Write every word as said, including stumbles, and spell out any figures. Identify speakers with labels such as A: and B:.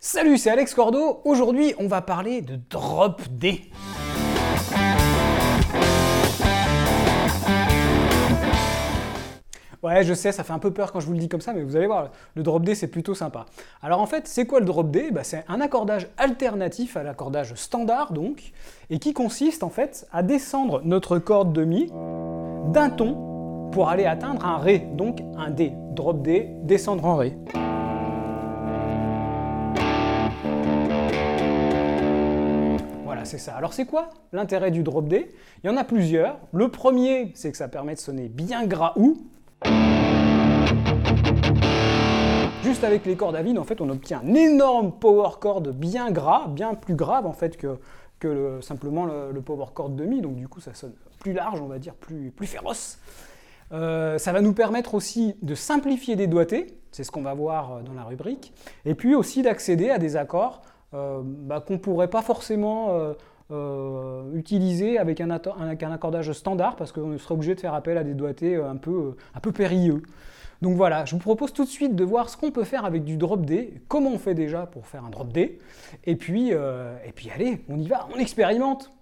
A: Salut, c'est Alex Cordo. Aujourd'hui, on va parler de drop D. Ouais, je sais, ça fait un peu peur quand je vous le dis comme ça, mais vous allez voir, le drop D, c'est plutôt sympa. Alors en fait, c'est quoi le drop D? Bah, c'est un accordage alternatif à l'accordage standard, donc, et qui consiste en fait à descendre notre corde de Mi d'un ton pour aller atteindre un Ré, donc un D. Drop D, descendre en Ré. C'est ça. Alors c'est quoi l'intérêt du drop D? Il y en a plusieurs. Le premier, c'est que ça permet de sonner bien gras ou. Juste avec les cordes à vide, en fait, on obtient un énorme power chord bien gras, bien plus grave en fait que, que le, simplement le, le power chord de Mi. Donc du coup, ça sonne plus large, on va dire, plus, plus féroce. Euh, ça va nous permettre aussi de simplifier des doigtés, c'est ce qu'on va voir dans la rubrique, et puis aussi d'accéder à des accords Euh, bah, qu'on ne pourrait pas forcément euh, euh, utiliser avec un, avec un accordage standard parce qu'on serait obligé de faire appel à des doigtés un peu, un peu périlleux. Donc voilà, je vous propose tout de suite de voir ce qu'on peut faire avec du drop D, comment on fait déjà pour faire un drop D, et puis, euh, et puis allez, on y va, on expérimente.